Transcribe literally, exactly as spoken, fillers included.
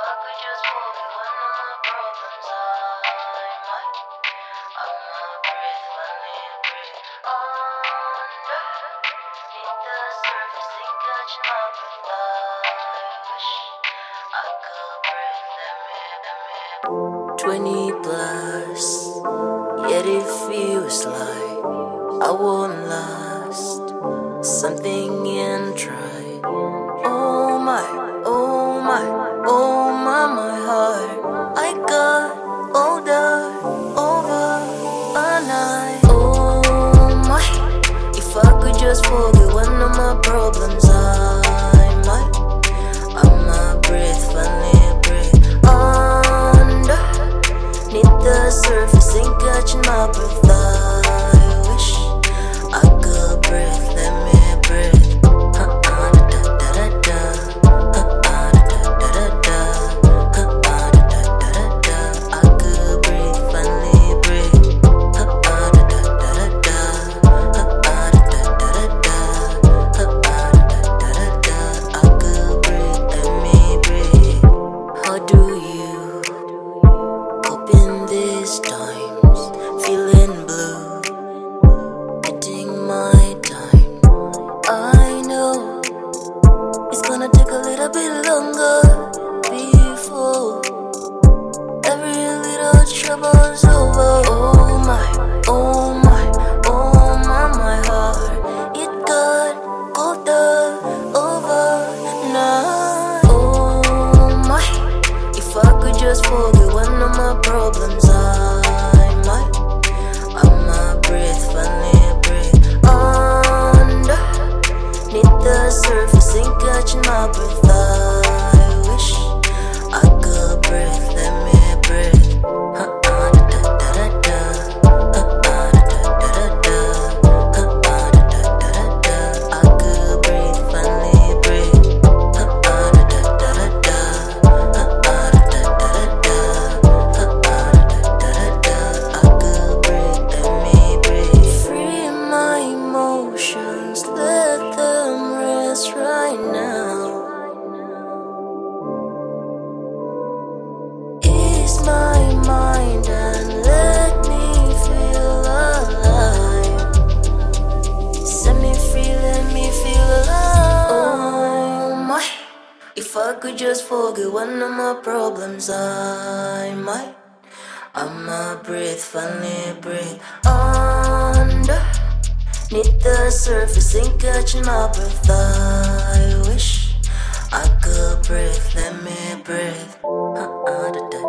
I could just forget one of my problems, I might. I'm my breath, finally breathe underneath the surface and catch my breath. I wish I could breathe. Let me, let me. Twenty plus, yet it feels like I won't last. Something in try. Oh my, oh my, oh my, my heart. I got older over a night. Oh my, if I could just forget one of my problems, I might. I'm my breath, finally breathe underneath the surface and catching my breath. I wish I could breathe. Let me breathe. Times feeling blue, hitting my time. I know it's gonna take a little bit longer before every little trouble's over. Oh my, oh my, oh my, my heart. It got colder overnight. Oh my, if I could just forget one of my problems, I surface and catching my breath. I wish I could breathe. Let me breathe. I could breathe, finally breathe. I could breathe, let me breathe. Free my emotions, let them right now. Ease my mind and let me feel alive. Set me free, let me feel alive. Oh my, if I could just forget one of my problems, I might. I'm my breath, finally breathe under neath the surface and catching my breath. I wish I could breathe. Let me breathe. Uh-uh,